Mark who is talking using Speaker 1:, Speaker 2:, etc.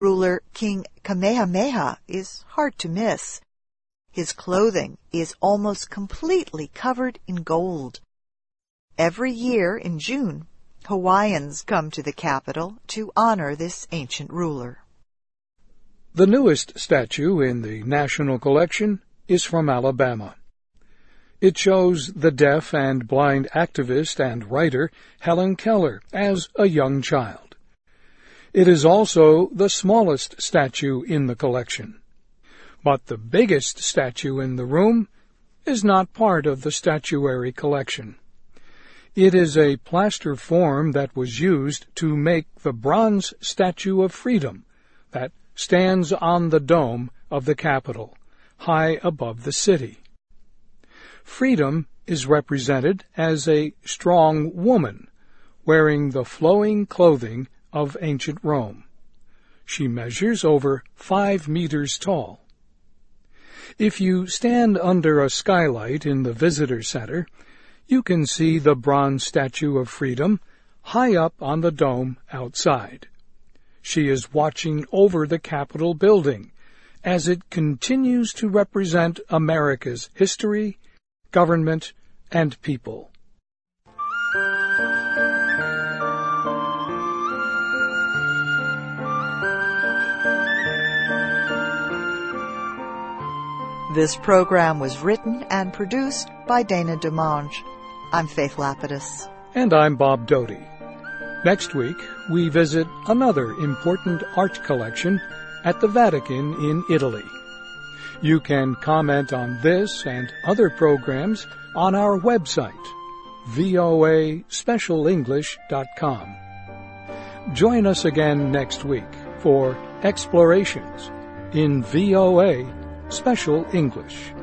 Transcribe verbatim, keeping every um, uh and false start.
Speaker 1: ruler King Kamehameha is hard to miss. His clothing is almost completely covered in gold. Every year in June, Hawaiians come to the capital to honor this ancient ruler.
Speaker 2: The newest statue in the National Collection is from Alabama. It shows the deaf and blind activist and writer Helen Keller as a young child. It is also the smallest statue in the collection. But the biggest statue in the room is not part of the statuary collection. It is a plaster form that was used to make the bronze Statue of Freedom that stands on the dome of the Capitol, high above the city. Freedom is represented as a strong woman wearing the flowing clothing of ancient Rome. She measures over five meters tall. If you stand under a skylight in the visitor center, you can see the bronze Statue of Freedom high up on the dome outside. She is watching over the Capitol building as it continues to represent America's history, government, and people.
Speaker 1: This program was written and produced by Dana DeMange. I'm Faith Lapidus.
Speaker 2: And I'm Bob Doty. Next week, we visit another important art collection at the Vatican in Italy. You can comment on this and other programs on our website, v o a special english dot com. Join us again next week for Explorations in V O A Special English.